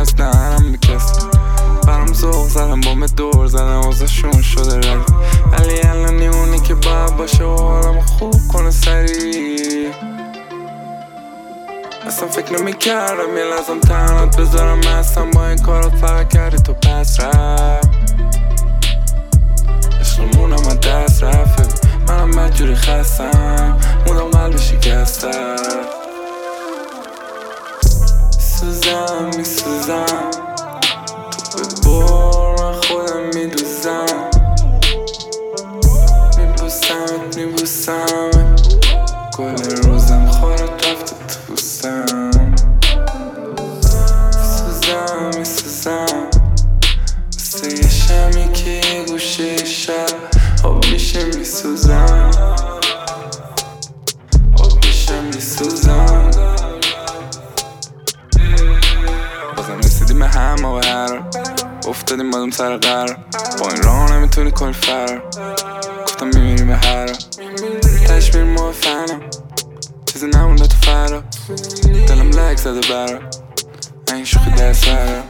از دهنم بکست. برام ذوق زدم بام دور زدم واسهشون شده رد، ولی الان اونی که باید باشه و حالمو خوب کنه سریع. اصلا فکر نمیکردم یه لازم تنهات بذارم، اصلا با این کارات فقط کردی تو پس رفت. عشقمونم از دست رفت، منم بدجوری خستم مودم قلب شکسته. میسوزم میسوزم تو ببر من خودم میدوزم، میبوسمت میبوسمت کل روزم خورت رفته تو بوستم. میسوزم میسوزم مثل یه شمی که یه گوشه شب آب میشه میسوزم، آب میشه میسوزم. بازم رسیدیم به هم و به هر افتادیم بادم سر قرار، با این راه نمیتونی کل فرار. گفتم میمیریم به هر تش میریم و فنم چیزی نمونده تو فرا، دلم لک زده برا این شوخی دست فرا.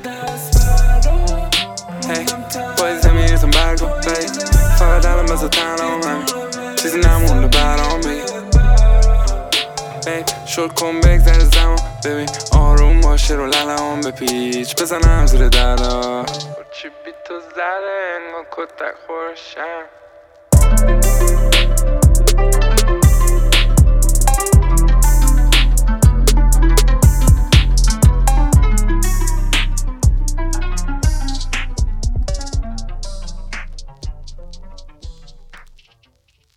هی بایزه میریزم برگم بی فقط دلم بزا تنم همین چیزی نمونده برام بی شل کن بگذر زمان ببین آروم باشه رو للم بپیچ بزنم زیر دردا چی بی تو زده انگاه کتک خورشم.